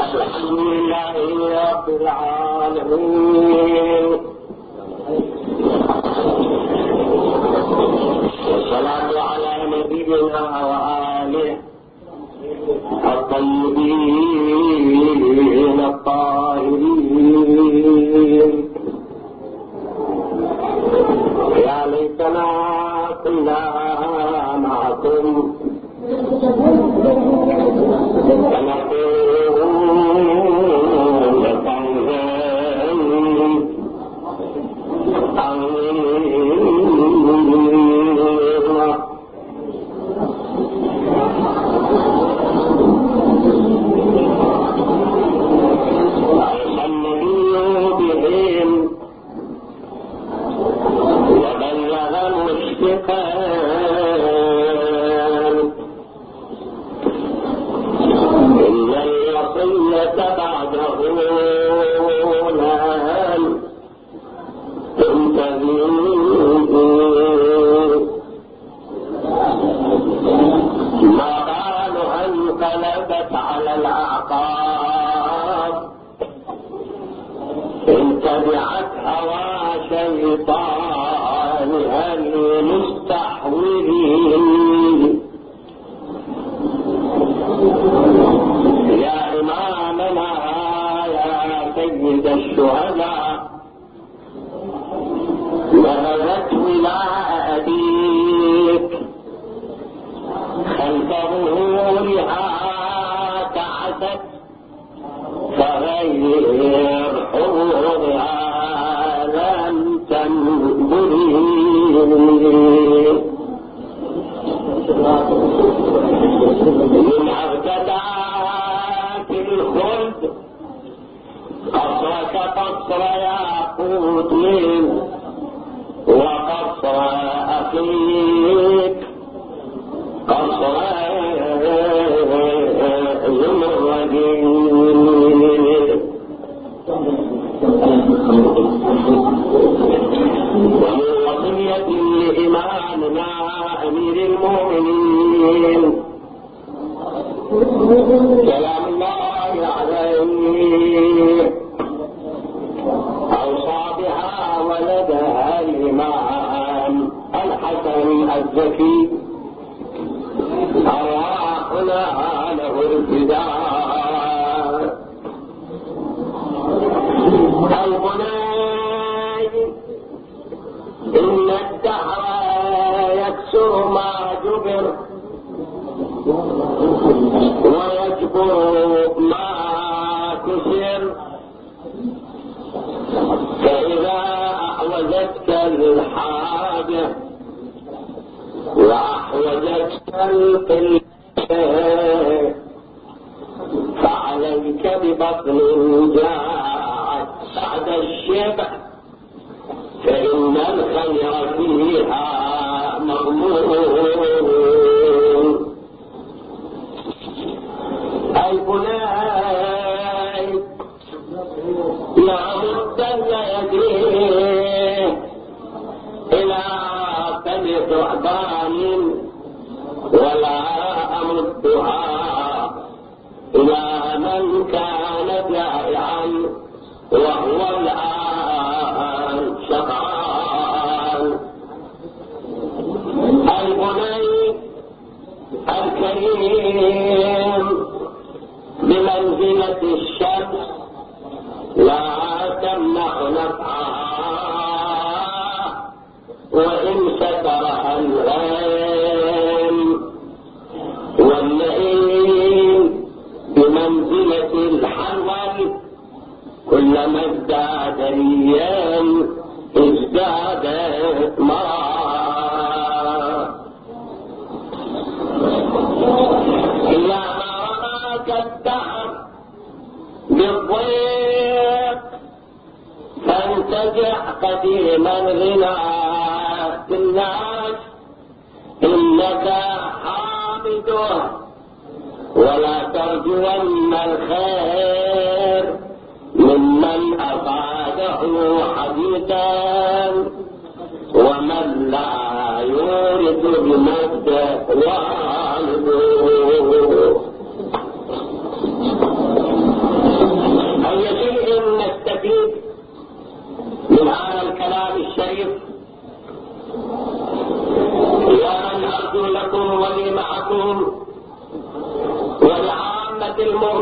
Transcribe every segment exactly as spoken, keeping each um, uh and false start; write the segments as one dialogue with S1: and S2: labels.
S1: الحمد لله رب العالمين، والصلاة على نبينا وآله الطيبين الطاهرين. يا ليتنا كنا معكم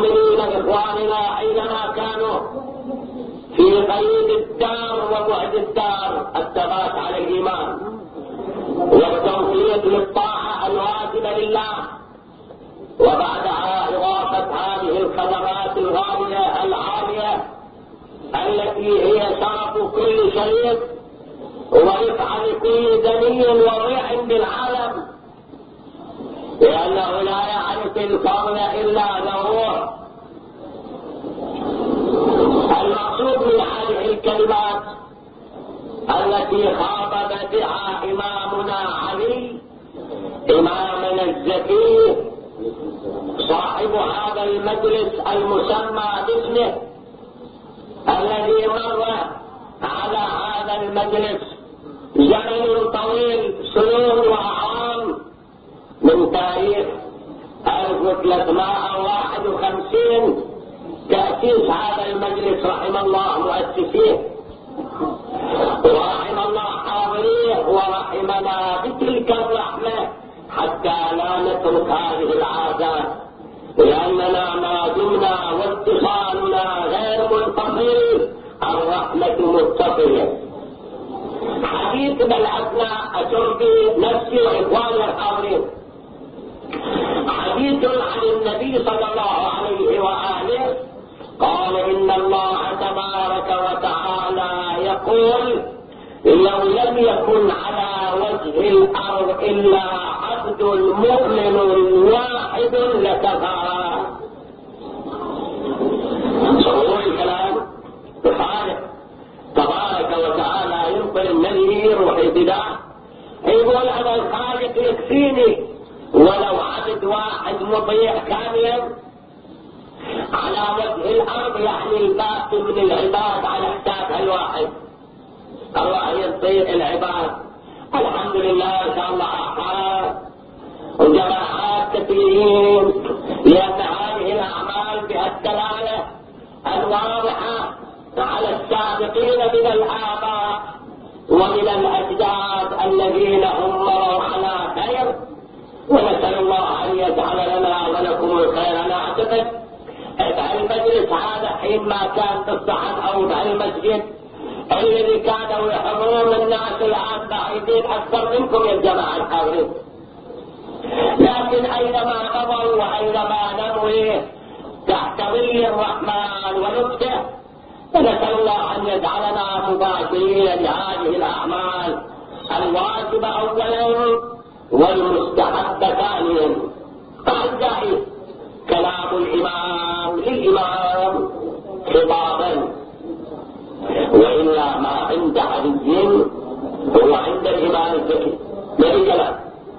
S1: المؤمنين إخواننا أينما كانوا في قيد الدار وبعد الدار الثبات على الإيمان والتوفيق للطاعة الواجبة لله، وبعدها إضافة هذه الخدمات الغالية العالية التي هي شرف كل شريف ورفعة لكل دني وضيع بالعالم، لأنه لا يعرف الفضل إلا ذروه. المقصود من هذه الكلمات التي خاطب بها إمامنا علي إمامنا الزكي صاحب هذا المجلس المسمى باسمه، الذي مر على هذا المجلس زمن طويل سنون وأعوام من تاريخ ألف وثلاثمائة وواحد وخمسين تأسيس هذا المجلس رحم الله مؤسسيه ورحم الله حاضريه ورحمنا بتلك الرحمة حتى لا نترك هذه العادات، لأننا ما دمنا واتصالنا غير منفصل الرحمة متصلة. حديثنا الأثناء أتركي نفسي وإخواني الحاضرين حديث عن النبي صلى الله عليه وآله قال إن الله تبارك وتعالى يقول لو لم يكن على وجه الأرض إلا عبد مؤمن واحد لكفى. صوروا الكلام بخالق تبارك وتعالى ينقل النبي روحي بدا يقول أنا الخالق يكفيني ولو عبد واحد مطيع كاملا على وجه الأرض، يعني الباقي من العباد على حساب الواحد. الله يطيع العباد الحمد لله إن شاء الله أحد وجماعات كثيرين، لأن هذه الأعمال بها الدلالة الواضحة على السابقين من الآباء ومن الأجداد الذين هم مروا على خير، ونسأل الله أن يجعل لنا ولكم الخير. أنا أعتقد المجلس هذا حين ما كان في الصحن أو المسجد الذي كانوا يحضرون الناس الآن بعيدين أكثر منكم يا جماعة الحاضرين، لكن أينما نظروا وأينما ننوي تحت ظل الرحمن ولطفه، فنسأل الله أن يجعلنا مباشرين لهذه الأعمال الواجبة أولا والمستحب ثانيا. أعزائي كلام الإمام للإمام خطابا، وإلا ما عند علي هو عند الإمام الزكي من كلام،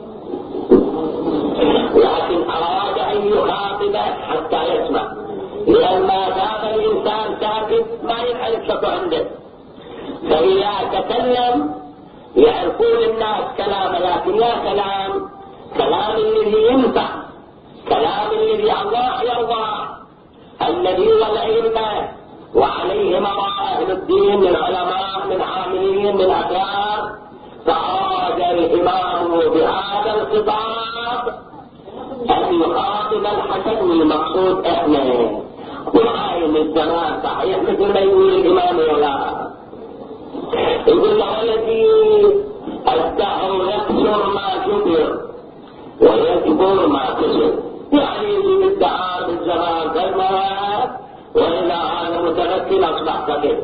S1: لكن أراد أن يخاطبه حتى يسمع، لأن ما دام الإنسان ساكت ما ينعرف شكو عنده، فإذا تكلم يعرفون الناس كلام، لكن يا كلام كلام الذي ينفع، كلام الذي الله يرضى، الذي هو العلم وعليه مرى أهل الدين من علماء من عاملين من أخيار. فأراد الإمام بهذا الخطاب أن يخاطب الحسن. المقصود إحنا وعاين الزمان صحيح مثل ما يقول الإمام ولا يقول له الذي الدهر يكسر ما جبر ويجبر ما كسر، يعني يجب الدهر بالزمان كالمرأة، وإذا أنا متمكن أصبح كبير،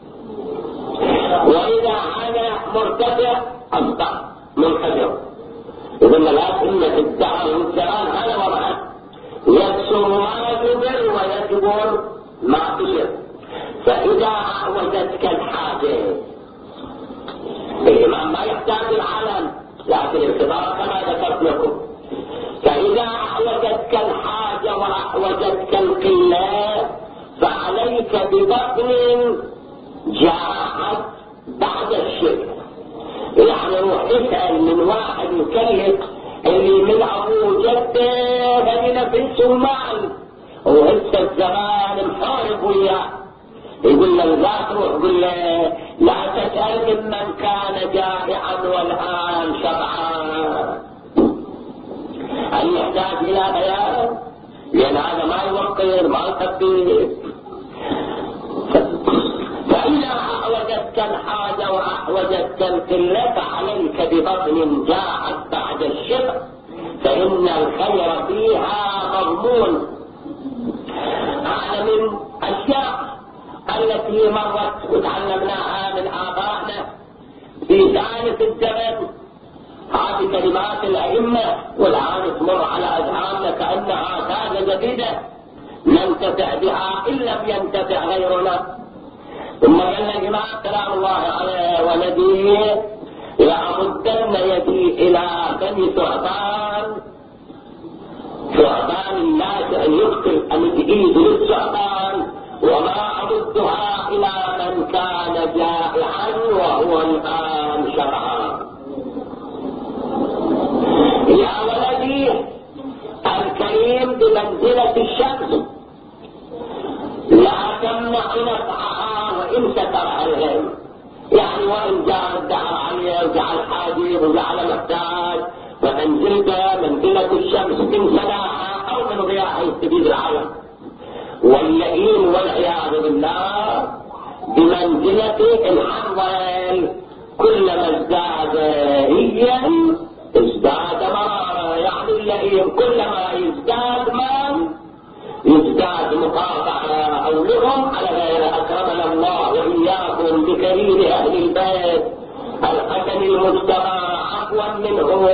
S1: وإذا أنا مرتفع أصبح منحدر. يقول لكن في الدهر والزمان هذا وضعه يكسر ما جبر ويجبر ما كسر. فإذا أعوزتك الحاجة، الإمام ما يحتاج العالم لكن الخطاب كما ذكرت لكم، فإذا أعوزتك الحاجة وأعوزتك القلة فعليك ببطن جاءت بعد الشرك. يعني روح اسأل من واحد يكلف اللي من أبو جده فلنفس المال وهسه الزمان محارب وياه، يقول له لا تروح، يقول له لا تسأل ممن كان جائعا والآن شبعان. هل يحتاج إلى بيان؟ لأن هذا ما يوقر ما يخفف. فإذا أحوجتك الحاجة وأحوجتك القلة فعليك ببطن جاءت بعد الشبع، فإن الخير فيها مضمون. هذا من أشياء التي مرت وتعلمناها من آبائنا في ثالث الزمن. هذه كلمات الأئمة والآن تمر على أذهاننا كأنها تاجة جديدة ننتفع بها إن لم ينتفع غيرنا. ثم قال الإمام سلام الله عليه ونبيه: لأمدن يدي إلى بني ثعبان، ثعبان الناس أن يقتل أن يجيز للثعبان، وما أمدها إلى من كان جائعا وهو الآن شرعا. يا ولدي الكريم بمنزلة الشمس، لا تمنع نفعها وإن سترها الغير. يعني وإن جاء الدهر عليه وجعل حاجب وجعل محتاج، فمنزلته منزلة الشمس من سلاحها أو من ضياءها يستفيد العالم. واللئيم والعياذ بالله بمنزلة الحنظل، كلما ازداد ريا ازداد مرارا. يعني اللئيم كلما يزداد مال يزداد مقاطعة أو لهم على غير. أكرمنا الله وإياكم بكريم أهل البيت الحسن المجتمع عفوا منه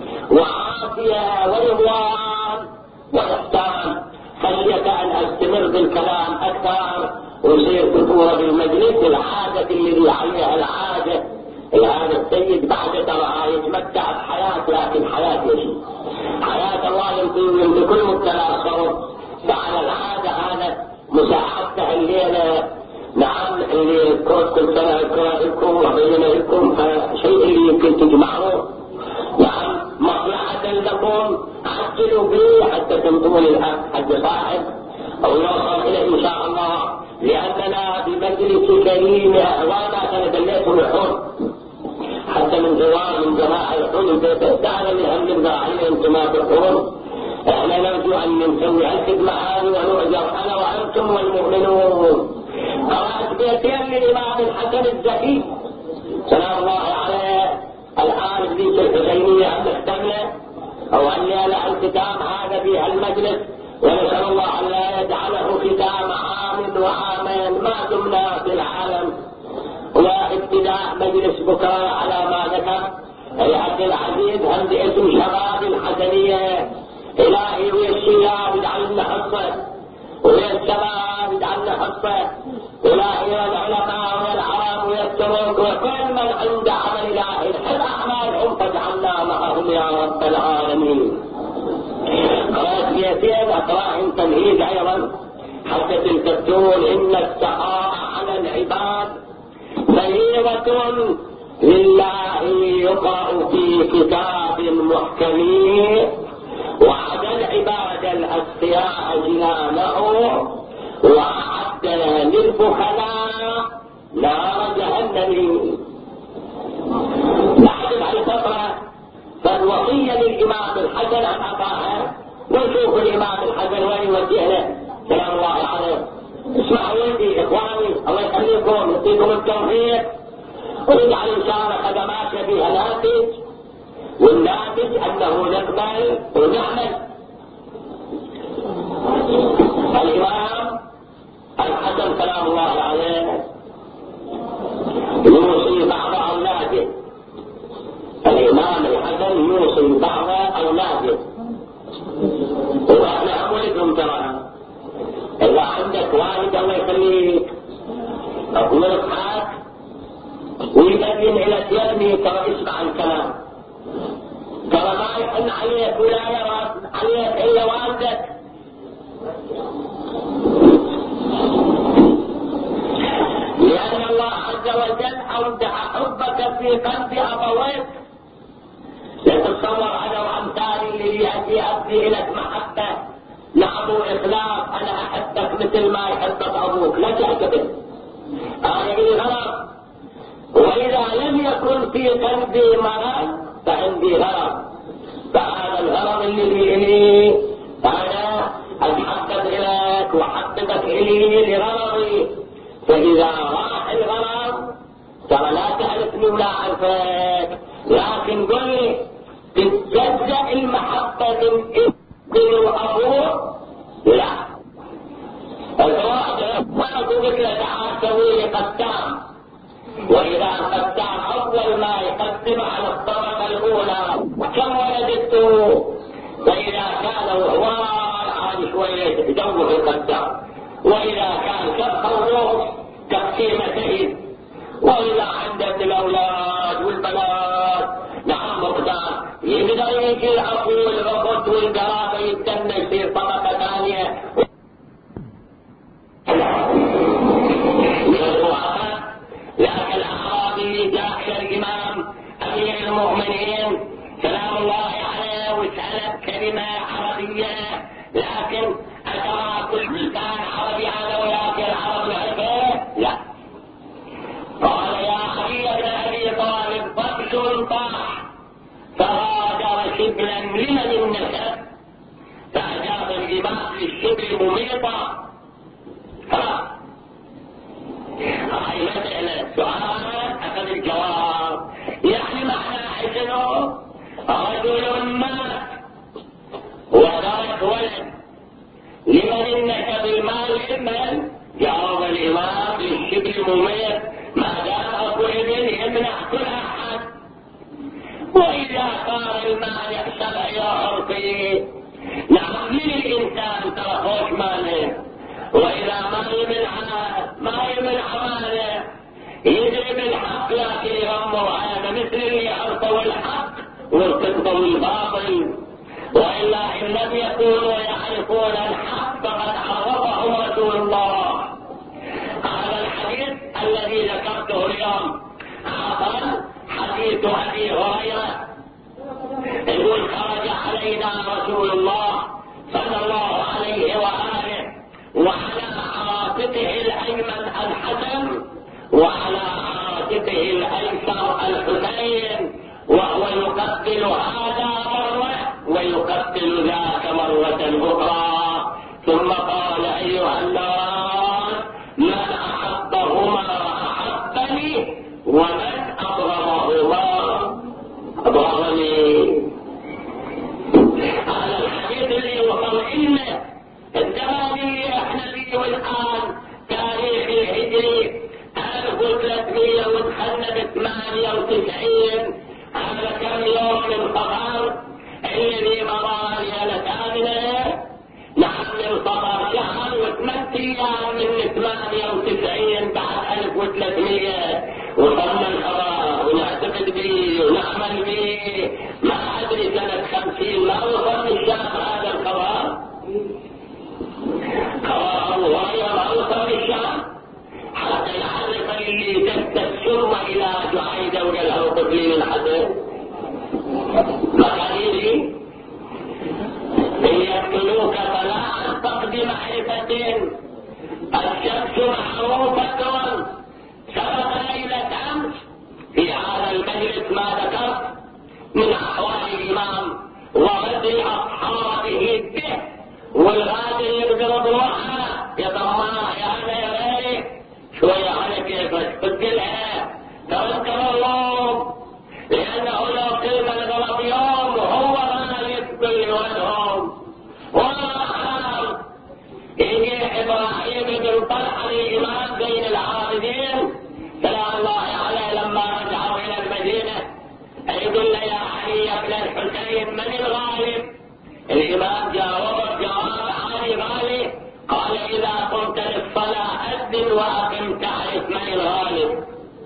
S1: وعافية ورضوان وإحسان. خشية أن أستمر بالكلام أكثر ويصير فتورة بالمجلس العادة اللي عليها العادة. هذا السيد بعد ترى يتمتع بحياة، لكن حياة ايش؟ حياة الله يمكن لكل مبتلى الصوت. فعلى العادة هذا مساعدته الليلة نعم اللي كل سنة لكم وبينا لكم شيء اللي يمكن تجمعوه نعم مصلحة لكم عجلوا به حتى تنطون الأخ حق صاحب أو يوصل إليه إن شاء الله. لأننا بمجلس كريم أهوانا تنبليتهم الحر حتى من جوار من جماعة الحر البيت تعالى من هم نبقى عليه انتماء الحر. احنا نرجو أن نسوي الخدمة هذه ونؤجر أنا وأنتم والمؤمنون. قرأت بيتين للإمام الحسن الزكي سلام الله عليه الآن بذيك الحسينية المحتملة أو أن يلع الختام هذا في المجلس، ونسأل الله أن لا يجعله ختام عام وعامين ما دمنا في العالم. وابتداء مجلس بكرة على ما ذكر الأخ العزيز هم باسم شباب الحسنية. إلهي ويا الشباب يجعلنا حصة ويا الشباب يجعلنا حصة. إلهي والعلماء والعوام والتروك وكل من عند عمل إلهي حل أعمالهم فاجعلنا معهم يا رب العالمين. قرأت بيتين أقراهم تمهيد أيضا حتى تلتفتون. إن السخاء على العباد فريضة لله يقرأ في كتاب محكم، وعد العباد الأسقياء جنانه، وأعد للبخلاء نار جهنم. بعد الفترة فالوصية للإمام الحسن أعطاها، ونشوف الإمام الحسن وين يوجهنا سلام الله عليه. اسمعوا ولدي إخواني الله يخليكم يعطيكم التوفيق ويجعل إن شاء الله خدمات فيها ناتج، والناتج أنه نقبل ونعمل. الإمام الحسن سلام الله عليه يوصي بعض أولاده. الإمام الحسن يوصي بعض أولاده، وأنا أقولكم ترى إذا عندك والد الله يخليك أقول إسحاق ويبين إلى يبني ترى اسمع الكلام، ترى ما يحن عليك ولا يرى عليك إلا والدك. لأن الله عز وجل أودع حبك في قلب أبويك. لا تتصور أنا وأمثالي اللي يأتي أبدي لك محبة نعم وإخلاص أنا أحبك مثل ما يحبك أبوك، لا تعتقد أنا لي غرض، وإذا لم يكن في قلبي مرض فعندي غرض. فهذا الغرض اللي لي أنا خطبت إلي لغرضي، فإذا راح الغرض ترى لا تعرفني ولا أعرفك، لكن قل لي تتجزأ المحبة من ابن وأبوه؟ لا. الواحد ما تقول له تعال سوي لي قدام، وإذا القدام أول ما يقدم على الطبقة الأولى كم ولدته، فإذا كان وهوار عاد شوية يدور القدام، وإذا كان كالخروف تقسيمتين، وإذا عندك الأولاد والبنات نعم مقدار يقدر يجي الأخو والأخت والقرابة يتنى يصير طبقة ثانية. لكن الأعرابي جاء إلى الإمام أمير المؤمنين سلام الله عليه وسألت كلمة عربية، لكن أترى كل لسان عربي هذا ولكن العرب يعرفه؟ لا. قال يا علي بن أبي طالب طفل طاح فغادر شبلا لمن النسب، فأجاب الإمام للشبل مميطا. خلاص هاي مسألة سؤال أخذ الجواب، يعني معنى شنو؟ رجل مات وترك ولد لمن النسب المال لمن؟ جاوب الإمام للشبل مميط ما دام أبو ابن يمنع كل أحد، وإذا صار المال يحسب يا عرفي نعم للإنسان ترى خوش ماله، وإذا ما يمنع ما يمنع ماله يدري بالحق لكن يغمر هذا مثل اللي يعرفوا الحق ويرتكبوا الباطل، وإلا إن لم يكونوا يعرفون الحق فقد عرفهم رسول الله. هذا الحديث الذي ذكرته اليوم حصل حديث أبي هريرة يقول خرج علينا رسول الله صلى الله عليه وآله وعلى عاتقه الأيمن الحسن وعلى عاتقه الأيسر الحسين، وهو يقبل هذا مرة ويقبل ذاك مرة أخرى، ثم قال أيها الناس من أحبهما أحبني ومن أبغضهما أبغضني. هذا الحديث اللي وصل إنه الزماني أحنبي والآن تاريخ الهجري ألف وثلاثمية ودخلنا بثمانية وتسعين، هذا كم يوم من صفر الذي مضى ليلة ثامنة نحن من صفر شهر وثمان أيام من ثمانية وتسعين بعد ألف وثلاثمية وصلنا الخبر ونعتقد به ونعمل به، ما أدري سنة خمسين ما وصل الشام هذا الخبر، خبر أبو هريرة ما وصل الشام حتى يعرف اللي تستسر إلى جعيدة وقال له قبلين الحسن مقاليلي إن يقتلوك فلا أنفق بمعرفة الشمس معروفة. سبق ليلة أمس في هذا المجلس ما ذكرت من أحوال الإمام ورد أصحابه به، والغادر يقدر روحها يا ضماه يا أنا يا غيري شوية على كيفك تقلها توكل الله، لأنه لو كلمة الغلط يوم وهو غالب كل وجههم ولا حال. يجي إبراهيم بن طلحة الإمام بين العابدين سلام الله عليه لما رجعوا إلى المدينة يقول له يا علي بن الحسين من الغالب؟ الإمام جاوب جواب علي غالب، قال إذا قمت للصلاة أذن وأقم تعرف من الغالب.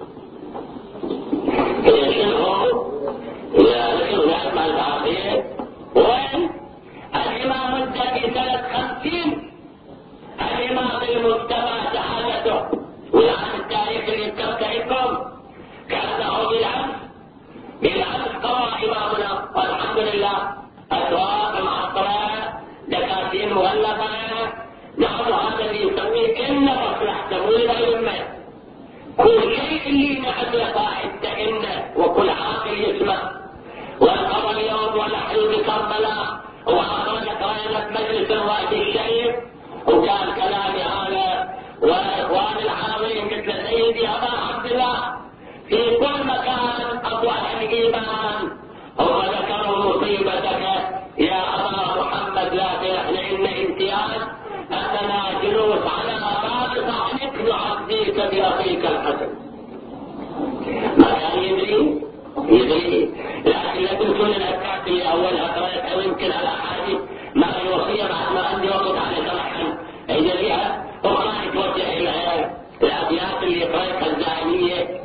S1: يشنه يا نعم العافية. وين الإمام الزكي سنة خمسين الإمام المجتمع شهادته والعام التاريخ اللي يذكركم كأنه بالعكس بالعكس قضى إمامنا والحمد لله أسواق معطرة دكاتين مغلقة. نحن هذا اللي يسميه إن مصلحته والأئمة كل شيء اللي نحن قاعدة إنه وكل عاقل يسمع. والقضى اليوم ونحن بكربلاء وعقلت قائمة مجلس الرئيس الشريف وكان كلامي بيت أخيك الحسن. ما كان يدري يدري لكن لا تنسون الأذكار اللي أولها قرأت أو يمكن الأحاديث ما في وصية بعد ما عندي وقت على شرحا إذا فيها أخرى يتوجه إلى الأبيات اللي قرأتها الزاهمية.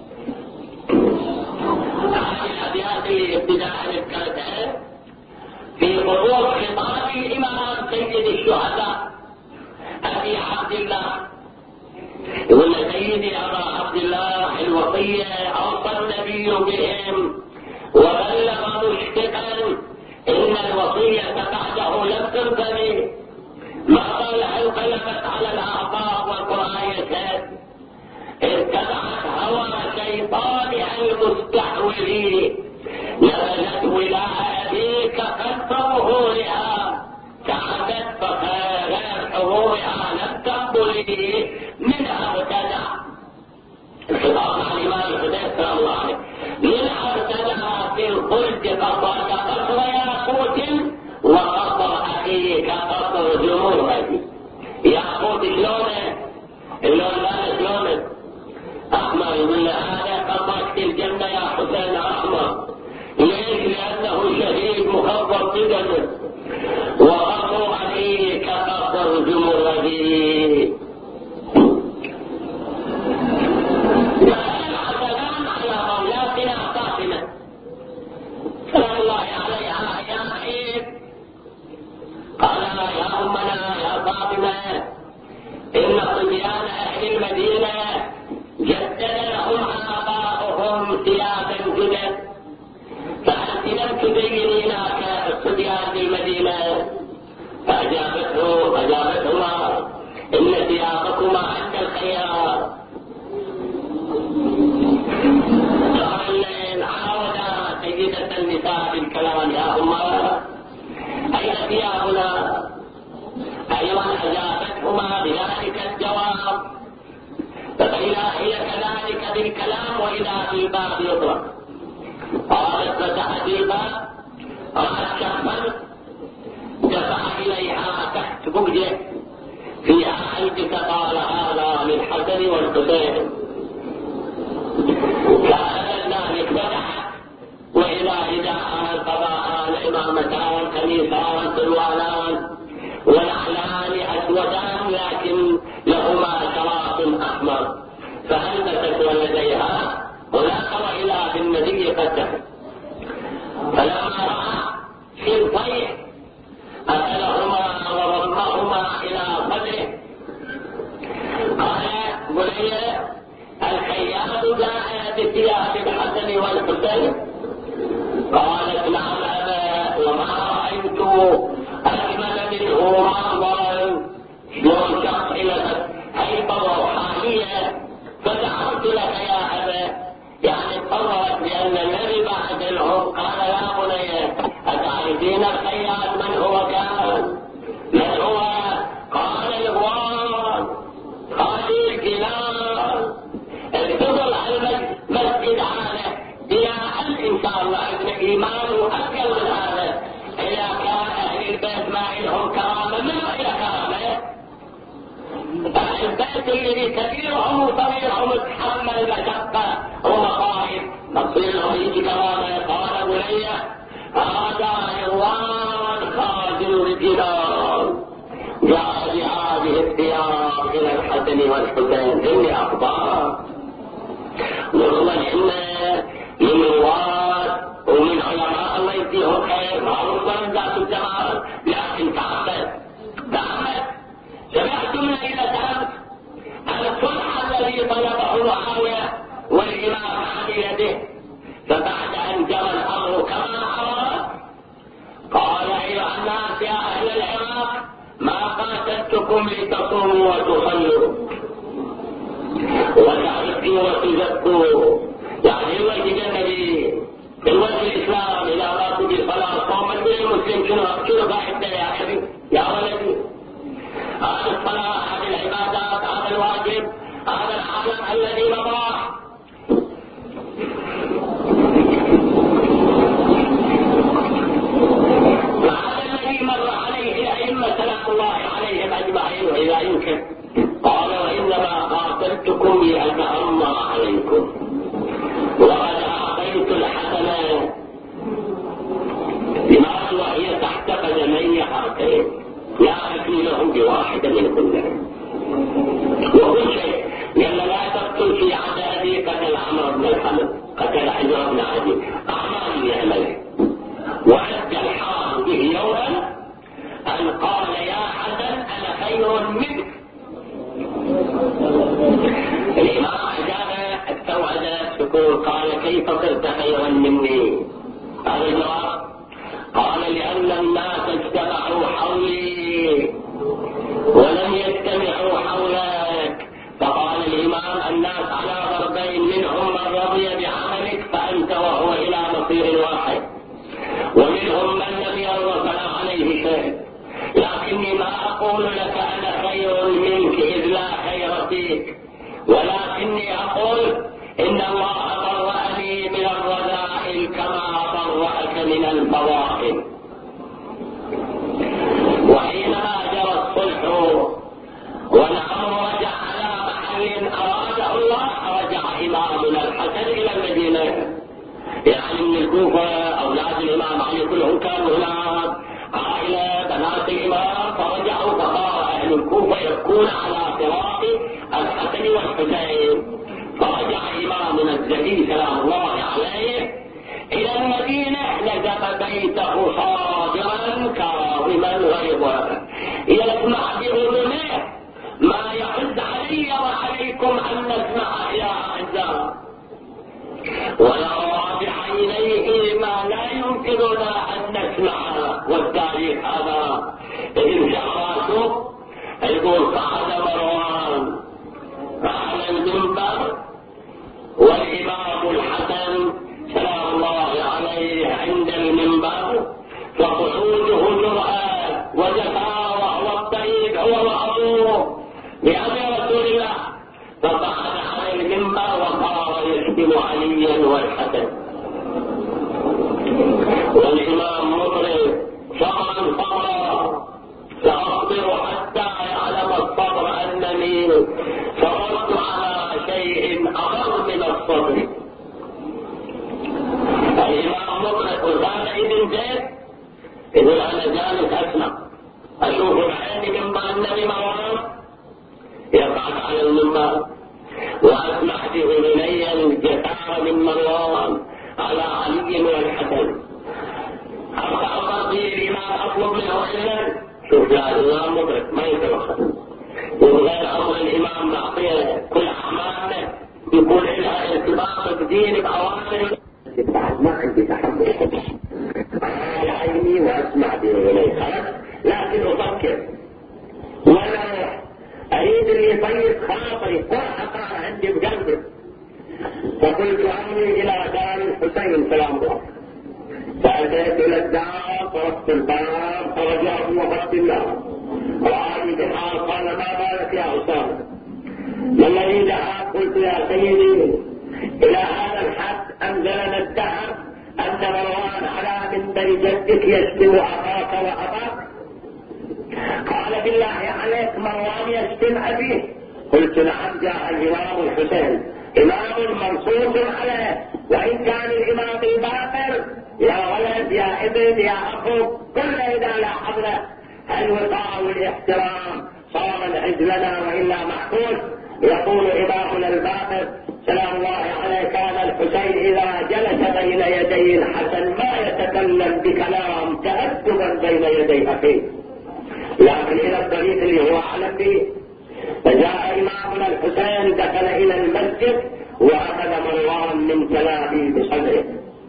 S1: هذه الأبيات اللي ابتداء ذكرتها في خطوط خطاب الإمام سيد الشهداء أبي عبد الله. يقول سيدي أبا عبد الله الوصية أوصى النبي بهم وبلغ مشفقا إن الوصية بعده لم تنتهي ما قال انقلبت على الأعضاء والقرآن يشهد اتبعت هوى شيطانها المستحوذ نزلت ولاء أبيك خلف ظهورها كعدت فغير حضورها لم تقبل منها ابتدع الخطاب مع الإمام الحسين سلام الله عليه منها ابتدع في الخلد قصرك قصر ياقوت وقصر أخيك قصر جمهورك. ياقوت شلونه؟ اللون لا شلونه؟ أحمر. يقول هذا قصرك في الجنة يا حسين أحمر. ليش؟ لأنه شهيد مخضر بدمه. وقصر أخيك قصر جمهورك. سلام الله عليها يا حبيب قال يا أمنا يا فاطمة إن صبيان أهل المدينة جدد لهم آباؤهم ثيابا جدد فأنت لم تزينينا كصبيان المدينة. فأجابته أجابتهما إن ثيابكما عند الخيار. سيدة النساء بالكلام يا أمة أين ثيابنا؟ أيضا أجابتهما بذلك الجواب. فإذا هي كذلك بالكلام وإذا في الباب يطلق. قالت فتحت الباب رأت شخصا دفع إليها تحت بغجه فيها حيث قال هذا للحسن والحسين. فأبد ذلك فتحت وإذا رداءان قباءان إمامتان قميصان سروالان ونعلان أسودان لكن لهما شراط أحمر. فألبست ولديها هناك وإلى بالنبي قد دخل. فلما رأى شرطيه أكلهما وضمهما إلى صدره قال بني الخياط جاء بثياب الحسن والحسين. قالت نعم أبا وما رأيت أجمل منه منظرا شلون شخص إلى هيبة وروحانية. فدعوت لك يا أبا يعني تصورت بأن الذي بعد لهم قال يا بني أتعرفين الخياط من هو كان؟ من هو؟ قال الغوان خالي الجنان. انتظر على المسجد هذا إلى أن إن شاء الله ابن إيمان وأكل من هذا إذا كان أهل البيت ما لهم كرامة منه إلى كرامة. البيت الذي كبيرهم وصغيرهم تحمل مشقة ومصائب تصير لهم يجي كرامة. قال بني هذا إخوان خازن الجنان جاء بهذه الثياب إلى الحسن والحسين. إني أخبار والله إن من رواد ومن علماء الله يديهم خير معروفا ذات الجمال لكن تعمد تعمد. سمعتم ليلة أمس الصلح الذي طلبه معاوية والإمام بيده. فبعد أن جرى الأمر كما أراد قال أيها الناس يا أهل العراق ما قاتلتكم لتصوموا وتصلوا وتعرفوا وتزكوا. يعني الوجه النبي الوجه الإسلام إذا أرادوا بالصلاة صوما للمسلم شنو إني أتأمر عليكم وقد أعطيت الحسنة لما وهي تحت قدمي هاتين لا أكيلهم بواحدة منهن وكل شيء لما لا تقتل في عدادي قتل عمرو بن الحمد قتل عمرو بن عدي أعمال يعمله وأدى الحرام به يوما أن قال يا حسن أنا خير منك. الإمام أجاب التوعدة سكون قال كيف صرت خيرا مني؟ هذا الجواب قال لأن الناس اجتمعوا حولي ولم يجتمعوا حولك. فقال الإمام الناس على ضربين منهم من رضي بعملك فأنت وهو إلى مصير واحد ومنهم من لم يرضى فلا عليه شيء لكني ما أقول لك أنا خير منك إذ لا خير فيك ولكني أقول إن الله برأني من الرذائل كما برأك من الفضائل. وحينما جرى الصلح والأمر رجع على محل أراده الله رجع إمامنا الحسن إلى المدينة يعني من الكوفة أولاد الإمام علي كلهم كانوا هناك عائلة بنات الإمام فرجعوا فصار أهل الكوفة يبكون على فراق الحسن والحسين فرجع إمامنا الزكي سلام الله عليه إلى المدينة لزم بيته صابرا كاظما غيظا يسمع بأذنه ما يحد علي وعليكم أن نسمع يا أعزاء ونرى بعينيه ما لا يمكننا أن نسمعه. والتاريخ هذا إذن شعراته يقول صعد مروان على المنبر والإمام الحسن سلام الله عليه عند المنبر فقعوده جرأة وجفاء وهو الطيب هو وأبوه بأمر رسول الله فصعد على المنبر وصار يشتم عليا والحسن والإمام مطرب صبرا صبرا سأصبر حتى يعلم الصبر أنني صبرت على شيء أمر من الصبر. الإمام مطرب وكان ابن زيد يقول أنا جالس أسمع أشوف بعيني منبر النبي مروان يقعد على المنبر وأسمع بأذني الجسار من مروان على علي والحسن أرفع في الإمام أطلب منه إلا شوف يا الإمام مطرب ما يتوخى وغير أمر الإمام معطيه كل أعماله يكون لها ارتباط بدين بأوامر بعد ما عندي تحمل على عيني وأسمع بأذني خلاص لكن أفكر ولا أريد اللي يطيب خاطري فرحة عندي بقلبي فقلت أمري إلى دار الحسين سلام الله فأتيت إلى الدار طرقت الباب فرجعت وقفت الله رأيت بالحال قال ما بالك يا أسامة ما الذي دعاك؟ قلت يا سيدي إلى هذا الحد أنزلنا الدهر أن مروان على منبر جدك يشتم أخاك وأباك. قال بالله عليك مروان يشتم أبيه؟ قلت نعم جاء الإمام الحسين إمام منصوص عليه وإن كان الإمام الباقر يا ولد يا ابن يا أخو كل إذا لاحظنا الوقار والاحترام صار العز لنا وإلا محفوظ. يقول إمامنا الباقر سلام الله عليه كان الحسين إذا جلس بين يدي الحسن ما يتكلم بكلام تأدبا بين يدي أخيه لكن إلى الطريق اللي هو أعلم به. فجاء إمامنا الحسين دخل إلى المسجد وأخذ مروان من كلامه بصدره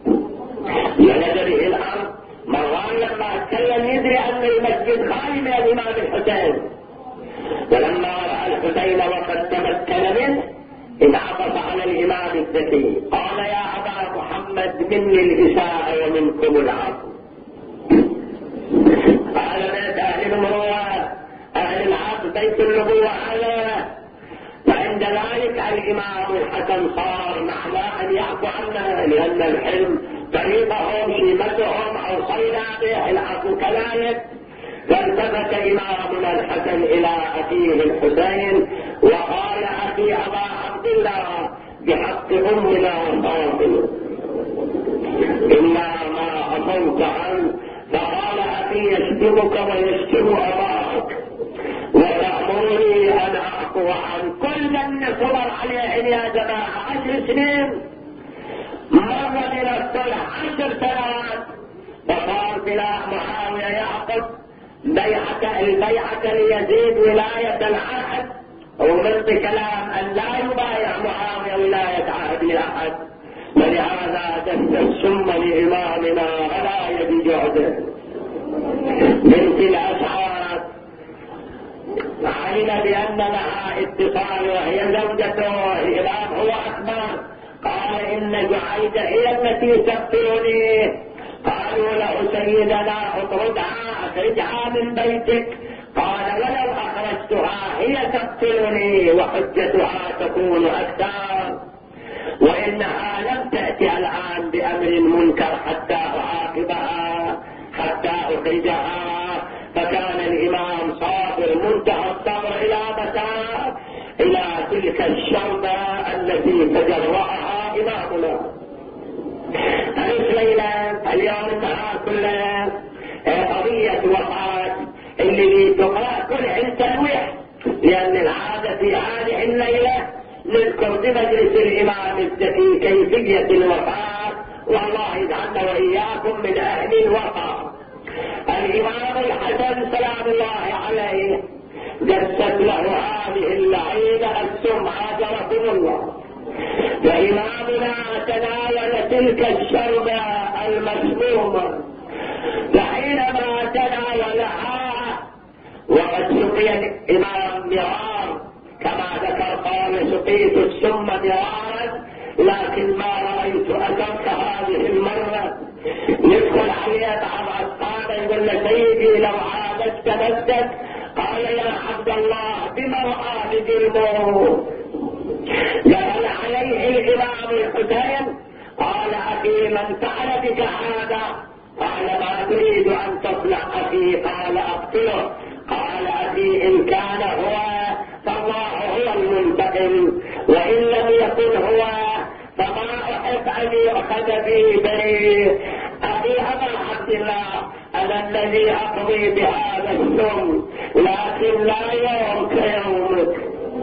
S1: ينزل به الأرض. مروان لما اتكلم يدري أن المسجد خالي من الإمام الحسين فلما رأى الحسين وقد تمكن منه انعطف على الإمام الزكي قال يا أبا محمد مني الإساءة ومنكم العفو. قال بيت أهل المروءة أهل العفو بيت النبوة على فعند ذلك الإمام الحسن صار معناه أن يعفو عنا لأن الحلم طريقهم شيمتهم أوصينا به العفو كذلك. فالتفت إمامنا الحسن إلى أخيه الحسين وقال أخي أبا عبد أمنا فاطمة إلا ما عصوت عنه، فقال أخي يشتمك ويشتم أباك وتأمرني أن أعفو عن كل من صبر عليه يا جماعة عشر سنين، مر من الصلح عشر سنوات، فصار سلاح معاوية يعقد بيعة البيعة ليزيد ولاية العهد، ومن كلام أن لا يبايع معاوية ولاية عهد لأحد، ولهذا دس السم لإمامنا غلاية بجهده. بنت الأسعاد علم بأن لها اتصال وهي زوجته، الإمام هو أخبر، قال إن جعيدة هي التي تقتلني. قالوا له سيدنا اطردها اخرجها من بيتك، قال ولو أخرجتها هي تقتلني وحجتها تكون أكثر، وإنها لم تأتي الآن بأمر منكر حتى أعاقبها حتى أخرجها. فكان الإمام صابر منتهى الصبر إلى متى؟ إلى تلك الشربة التي تجرأها إمامنا. أليس ليلة اليوم النهار كله قضية وفاة اللي تقرأ كل عند تلويح، لأن العادة في هذه الليلة نذكر بمجلس الإمام الزكي كيفية الوفاة، والله يجعلنا وإياكم من أهل الوفاة. الإمام الحسن سلام الله عليه جسد له هذه اللعينة السمعة جركم الله، فإمامنا تناول تلك الشربة المسمومة، فحينما تناولها وقد سقي الإمام مرار كما ذكر، قال سقيت السم مرارا لكن ما رأيت أثر كهذه المرة. يدخل عليه بعض أصحابه يقول له سيدي لو عادت تمسك، قال يا عبد الله بمرأة بجلبه. دخل عليه الإمام الحسين قال أخي من فعل بك هذا؟ قال ما تريد أن تصنع أخي؟ قال أقتله. قال أخي إن كان هو فالله هو المنتقم، وإن لم يكن هو فما أحب أن يؤخذ به بريء. أخي أبا عبد الله أنا الذي أقضي بهذا السم، لكن لا يوم كيومك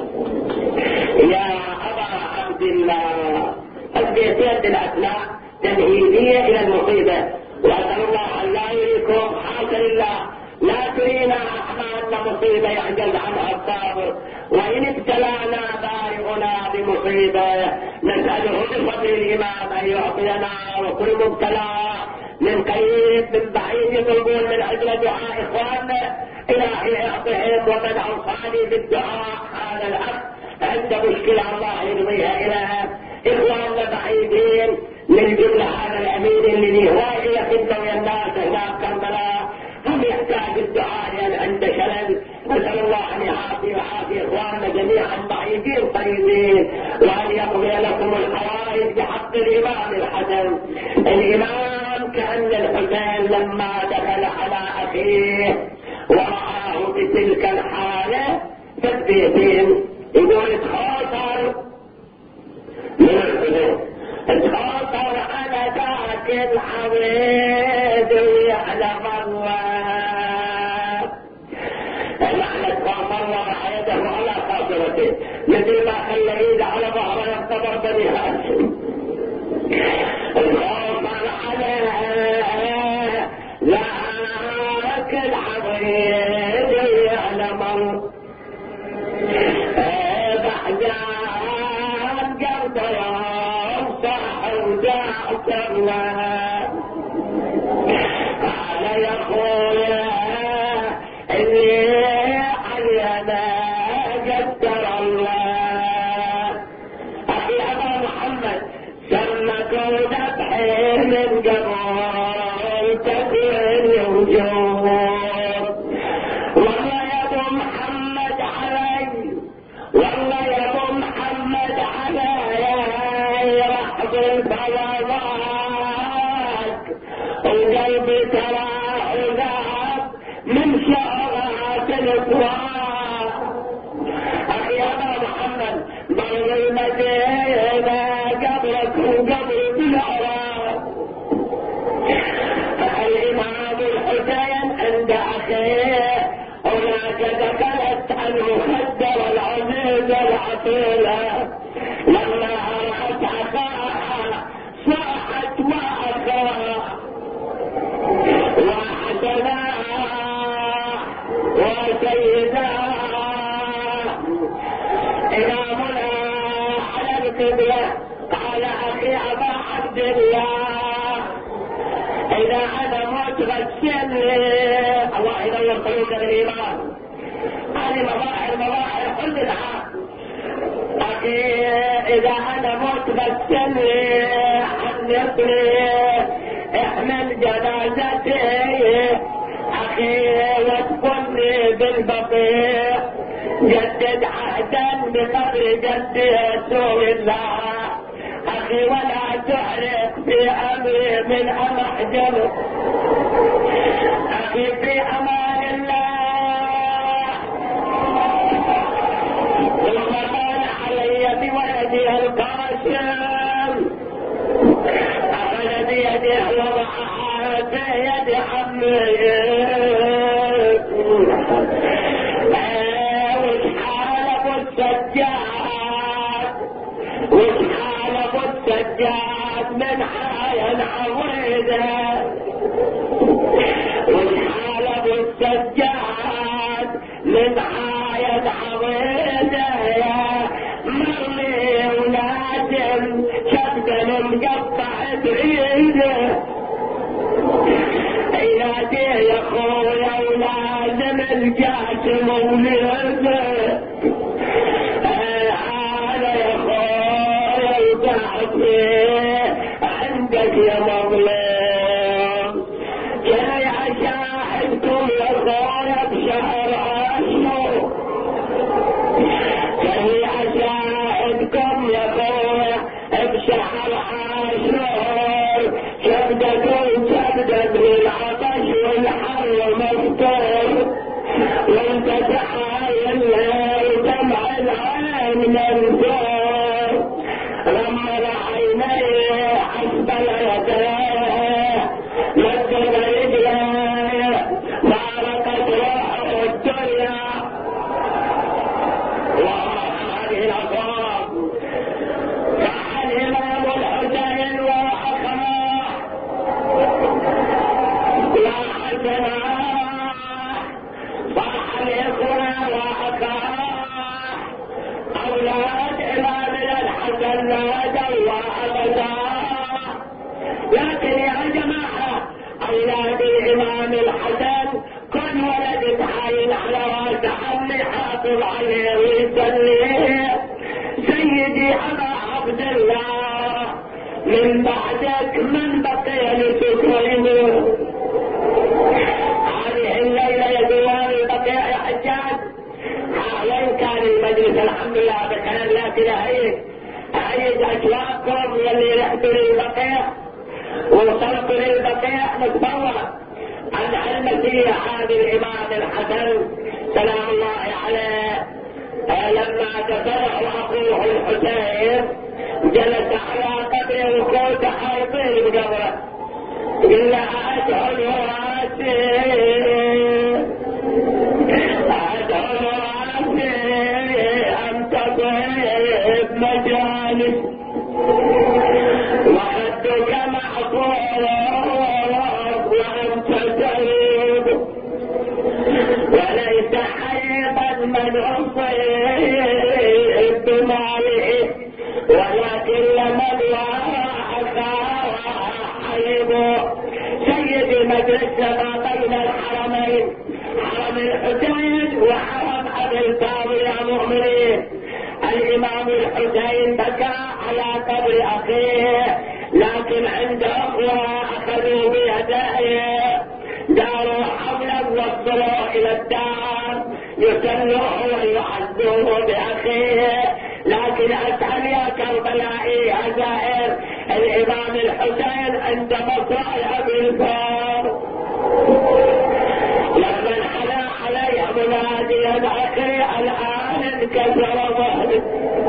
S1: يا أبا عبد الله. البيتين بالأسماء تمهيدية إلى المصيبة، وأسأل الله أن لا يريكم حاشا لله لا ترينا أحمالنا مصيبة يعجز عنها الصابر، وإن ابتلانا بارئنا بمصيبة نسأله بفضل الإمام أن يعطينا وكل مبتلى من قريب من بعيد يطلبون من أجل دعاء إخواننا إلهي اعطهم، ومن أوصاني بالدعاء هذا الأخ عنده مشكلة الله يقضيها إلى إخواننا بعيدين، من جملة هذا الأمين اللي هواجه يخدم ويا الناس هناك كربلاء، هم يحتاج الدعاء لأن عنده شلل. نسأل الله أن يعافي ويعافي إخواننا جميعا بعيدين قريبين، وأن يقضي لكم الحوائج بحق الإمام الحسن. الإمام كأن الحسين لما دخل على أخيه ورآه بتلك الحالة تثبيتين، يقول اتخاطر من الحسين، اتخاطر على ذاك العبيد ويعلم الله لعنة مرة يده على خاطرته مثل ما خلى ايده على ظهره يختبر بني هاشم. اتخاطر على ذاك العبيد ويعلم الله بعدان قرب يوم صاح وجاء الله قال يا خويا اللي علينا قدر الله. أخي أبا محمد سمكوا ذبحي من قبل تكوين وجود، والله يا ابو محمد علي، والله يا ابو محمد علي رحب البلدات وقلبي تراه ذاب من شعرات الاسواق. اخي ابا محمد ضل المدينه قبل عطيلة لما رأت أخاها صاحت وأخاها وحسنا وسيدا إمامنا على القبلة قال أخي أبا عبد الله إذا أنا مت غسلني الله ينور قلوبنا بالإيمان. هذه مظاهر مظاهر حزنها. أخي إذا أنا مت غسلني حنطني احمل جنازتي أخي وادخلني بالبقيع جدد عهدا بقبر جدي رسول الله أخي ولا تعرف في أمري من أمحجر أخي في أمان الله. ثم قال علي بولدي القاسم أخذ بيده وضعها في يد عمي السجاد من حايا عويده والحالة السجاد من حايا عويده مرمي ولازم شبكا مقطع بعيده ينادي يا خويا ولازم الجاسم ولده عندك يا مظلوم جاي اشاهدكم يا خويا بشهر عاشور جاي اشاهدكم يا خويا بشهر عاشور شبدة شبدة بالعطش والحر مفتوح وانت تحايل دمع العين منزور غمر عينيه حسب اليديه مد رجليه فارقت روحه الدنيا. وهذه الاصوات صح الامام الحسين واخاه يا حسنا صح الاخوه واخاه اولاد امامنا الحسن نادى الله ابدا. لكن يا جماعه اولاد الامام الحسن كل ولد تعاين على راس عمي حافظ عليه ويسليه سيدي ابا عبد الله من بعدك من بقي لتكرمه. هذه الليله يا دوار البقيع يا حجاج وين كان المجلس الحمد لله بخير لكن هيك هيك اشواقكم يلي رحتوا للبقيع ووصلتوا للبقيع نتبرع عن المسيح هذا الامام الحسن سلام الله عليه. لما دفنه اخوه الحسين جلس على قبره وقوت حيطين بقبره قل لها ادعو راسي ادعو راسي ان تطيب مجالس وخدك محفوظ وانت تريد وليس حيبا من اصيب بماله ولكن لمن وحكى حيبه. سيدي مجلس ما بين الحرمين حرم الحسين وحرم ابي القاضي يا مؤمنين. الامام الحسين بكى على قبر اخيه لكن عند اخوه اخذوا بيديه داروا حوله ووصلوه الى الدار يسلوه ويعزوه باخيه. لكن اسال يا كربلائي يا زائر الامام الحسين عند مصرع ابي الفار لما انحنى عليه مناديا اخي الان انكسر ظهري.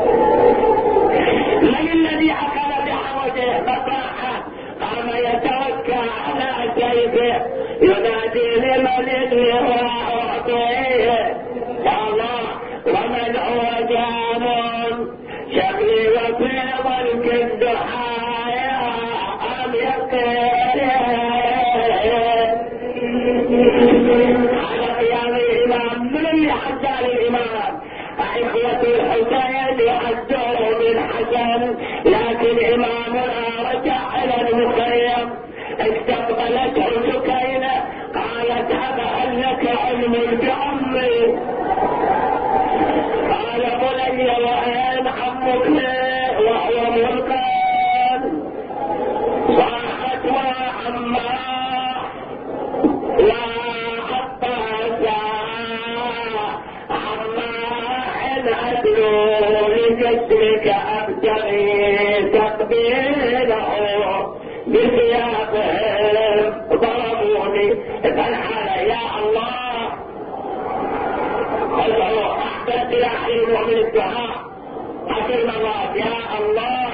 S1: من الذي اخذ بحوجه بصاحه قام يتوكى على سيفه ينادي لمن يدري واعطيه يا الله ومن هو جامع يعده من حسن، لكن إمامنا رجع إلى المخيم استقبلته سكينة قالت أبا هل لك علم بعمي؟ قال بني وأين عمك وهو ملقان؟ صاحت وعما لا عباس عما إن أدلو لجسمك أبتغي تقبيله بثيابهم ضربوني فالحال يا الله ادعو احسن الى حين من الدعاء عشر مرات يا الله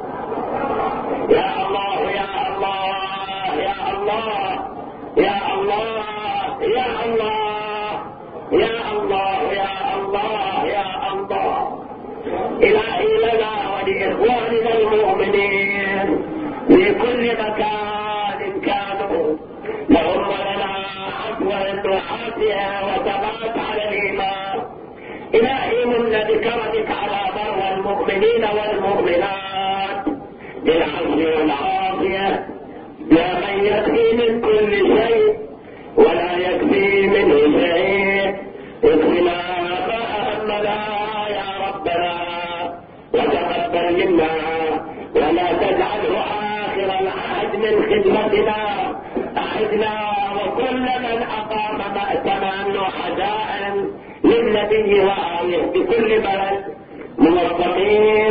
S1: يا الله يا الله يا الله يا الله يا الله يا الله يا الله يا الله إلهي لنا ولإخواننا المؤمنين في كل مكان كانوا لهم ولنا عفوا دعاتها وثبات على الإيمان. إلهي من بكرمك على بر المؤمنين والمؤمنات بالعفو والعافية لا من يكفي من كل شيء ولا يكفي منه شيء. اكفنا ما أهمنا يا ربنا وتقبل منا ولا تجعله آخر العهد من خدمتنا. أعدنا وكل من أقام مأتما وحداء للنبي وآله بكل بلد موظفين